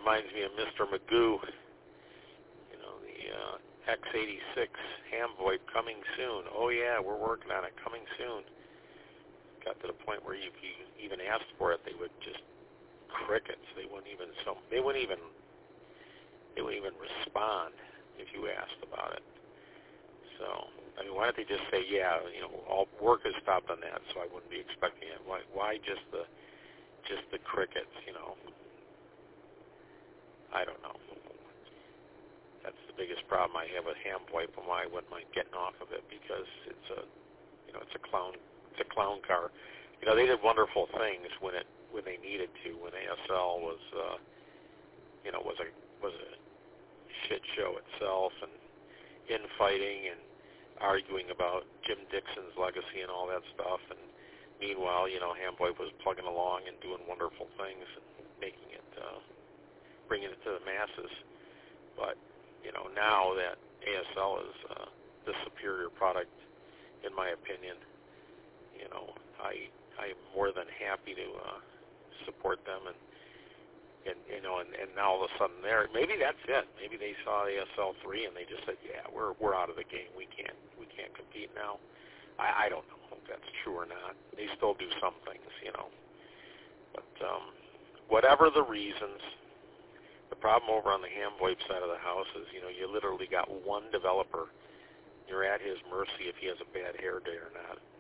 reminds me of Mr. Magoo, the X86 ham VoIP coming soon. Oh yeah, we're working on it, coming soon. Got to the point where if you even asked for it, they would just crickets. They wouldn't even respond if you asked about it. So, I mean, why don't they just say, yeah, all work has stopped on that, so I wouldn't be expecting it. Why just the crickets, I don't know. That's the biggest problem I have with ham VoIP and why I wouldn't mind getting off of it, because it's a clown car. They did wonderful things when they needed to, when ASL was a shit show itself, and infighting and arguing about Jim Dixon's legacy and all that stuff. And meanwhile, ham VoIP was plugging along and doing wonderful things and making it, bringing it to the masses. But now that ASL is the superior product, in my opinion, I'm more than happy to support them, and now all of a sudden maybe that's it. Maybe they saw ASL 3 and they just said, yeah, we're out of the game. We can't compete now. I don't know if that's true or not. They still do some things, But whatever the reasons, the problem over on the ham VoIP side of the house is, you literally got one developer. You're at his mercy if he has a bad hair day or not.